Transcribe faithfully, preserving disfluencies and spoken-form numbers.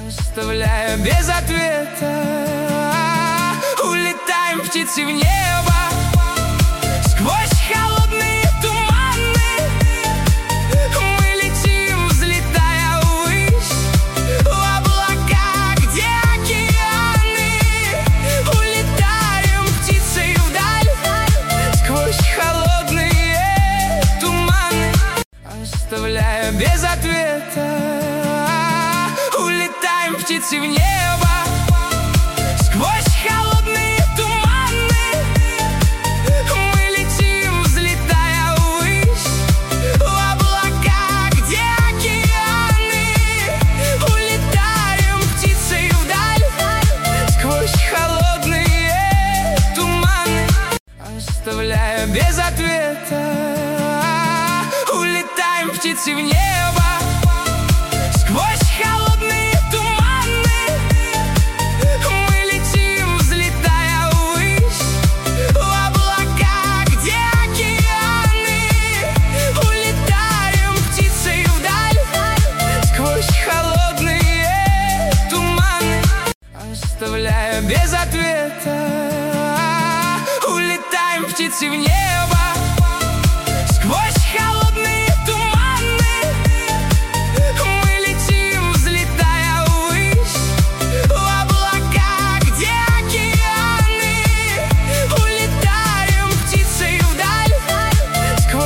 оставляя без ответа. Улетаем птицы в небо, сквозь холодные туманы. Мы летим, взлетая ввысь, в облака, где океаны. Улетаем птицей вдаль, сквозь холодные туманы, оставляя без ответа. Улетаем птицы в небо, сквозь холодные туманы. Мы летим, взлетая ввысь, в облака, где океаны. Улетаем птицей вдаль, сквозь холодные туманы, оставляя без ответа. Улетаем птицы в небо, сквозь холодные туманы. Мы летим, взлетая ввысь, в облака, где океаны. Улетаем птицей вдаль, сквозь холодные туманы, оставляя без ответа. Улетаем птицы в небо.